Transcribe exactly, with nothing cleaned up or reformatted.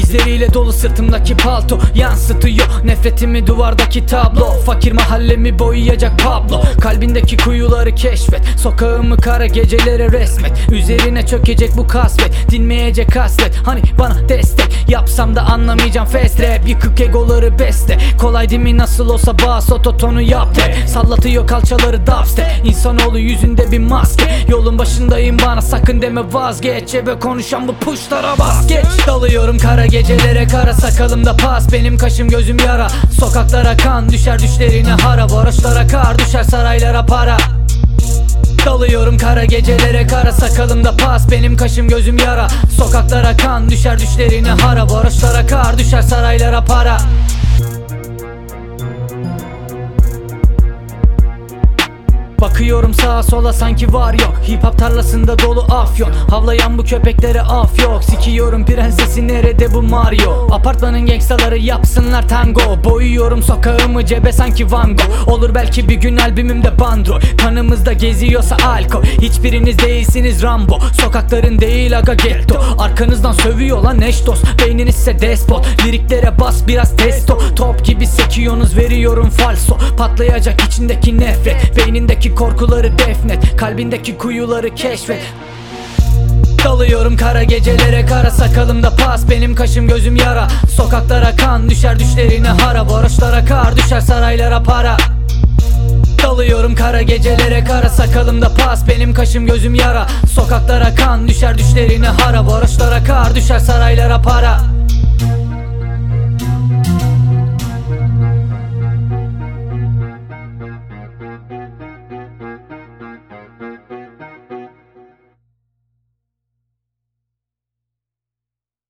İzleriyle dolu sırtımdaki palto yansıtıyor nefretimi duvardaki tablo. Fakir mahallemi boyayacak Pablo. Kalbindeki kuyuları keşfet, sokağımı kara gecelere resmet. Üzerine çökecek bu kasvet, dinmeyecek hasret. Hani bana destek yapsam da anlamayacağım fast rap. Yıkık egoları beste, kolay değil mi nasıl olsa bas ototonu yap de. Sallatıyor kalçaları dubstep, İnsanoğlu yüzünde bir maske. Yolun başındayım bana sakın deme vazgeç. Cebe konuşan bu puşlara bas geç. Dalıyorum kara gecelere, kara sakalımda pas. Benim kaşım gözüm yara, sokaklara kan düşer düşlerine hara. Varoşlara kar düşer saraylara para. Dalıyorum kara gecelere, kara sakalımda pas. Benim kaşım gözüm yara, sokaklara kan düşer düşlerine hara. Varoşlara kar düşer saraylara para. Bakıyorum sağa sola sanki var yok. Hip hop tarlasında dolu afyon. Havlayan bu köpeklere af yok. Sikiyorum prensesi nerede bu Mario. Apartmanın gangstaları yapsınlar tango. Boyuyorum sokağımı cebe sanki Van Gogh. Olur belki bir gün albümümde bandrol. Kanımızda geziyorsa alkol. Hiçbiriniz değilsiniz Rambo. Sokakların değil aga getto. Arkanızdan sövüyor lan eşdos. Beyninizse despot. Liriklere bas biraz testo. Top gibi sekiyorsunuz veriyorum falso. Patlayacak içindeki nefret. Beynindeki korkuları defnet, kalbindeki kuyuları keşfet. Dalıyorum kara gecelere, kara sakalımda pas. Benim kaşım gözüm yara, sokaklara kan düşer düşlerine hara. Varoşlara kar düşer saraylara para. Dalıyorum kara gecelere, kara sakalımda pas. Benim kaşım gözüm yara, sokaklara kan düşer düşlerine hara. Varoşlara kar düşer saraylara para.